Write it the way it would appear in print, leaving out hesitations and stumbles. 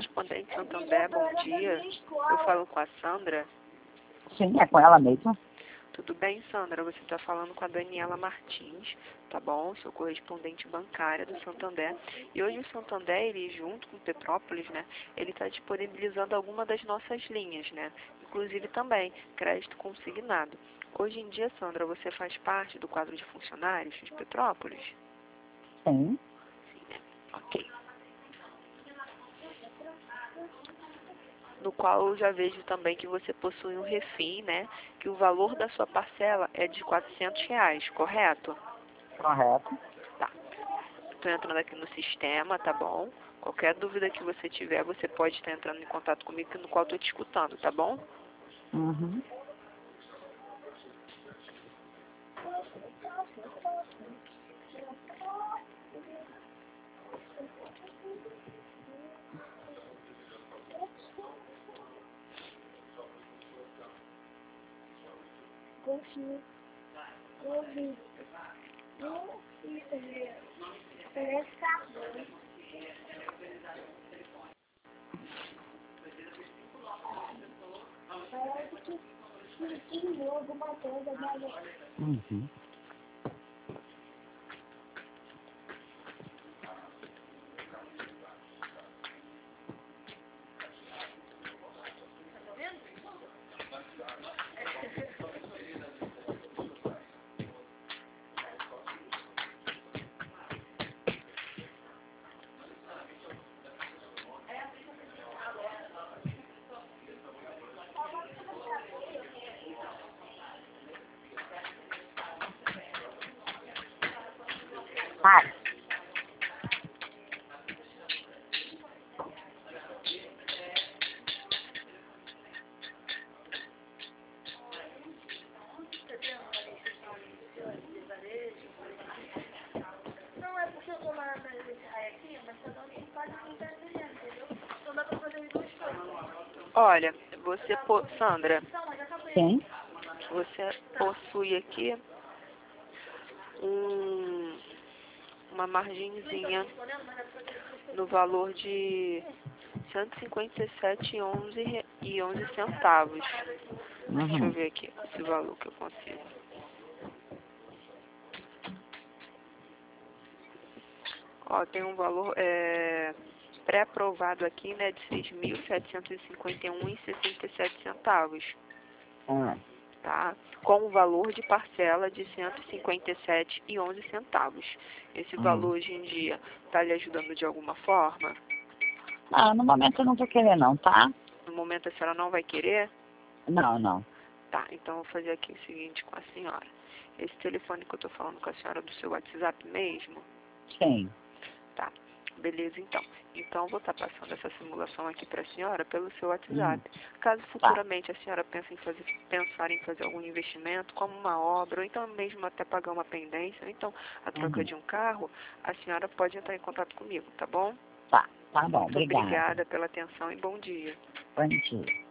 Correspondente Santander, bom dia. Eu falo com a Sandra. Sim, é com ela mesmo. Tudo bem, Sandra? Você está falando com a Daniela Martins, tá bom? Sou correspondente bancária do Santander. E hoje o Santander, ele junto com o Petrópolis, né? Ele está disponibilizando alguma das nossas linhas, né? Inclusive também crédito consignado. Hoje em dia, Sandra, você faz parte do quadro de funcionários de Petrópolis? Sim. Sim, né? Ok. No qual eu já vejo também que você possui um refim, né? Que o valor da sua parcela é de R$ 400, correto? Correto. Tá. Estou entrando aqui no sistema, tá bom? Qualquer dúvida que você tiver, você pode estar entrando em contato comigo, no qual estou te escutando, tá bom? Uhum. Uhum. Para. Não, é porque eu tô lá nesse raio aqui, mas tá dando um quase não tá entendendo, entendeu? Então dá pra fazer as duas coisas. Olha, você, Sandra, Não, mas acabei. Sim. você possui aqui uma margenzinha no valor de R$ 157,11. Deixa eu Uhum. ver aqui esse valor que eu consigo. Ó, tem um valor pré-aprovado aqui, né, de R$ 6.751,67, Ah. tá? Com o valor de parcela de R$ 157,11. Esse valor hoje em dia está lhe ajudando de alguma forma? Não, no momento eu não vou querer não, tá? No momento a senhora não vai querer? Não, não. Tá, então eu vou fazer aqui o seguinte com a senhora. Esse telefone que eu tô falando com a senhora é do seu WhatsApp mesmo? Sim. Tá, beleza então. Então eu vou estar passando essa simulação aqui para a senhora pelo seu Uhum. WhatsApp. Caso Tá. futuramente a senhora pensar em fazer algum investimento, como uma obra, ou então mesmo até pagar uma pendência, ou então a troca Uhum. de um carro, a senhora pode entrar em contato comigo, tá bom? Tá. Tá bom. Muito Obrigada. obrigada pela atenção e bom dia. Bom dia.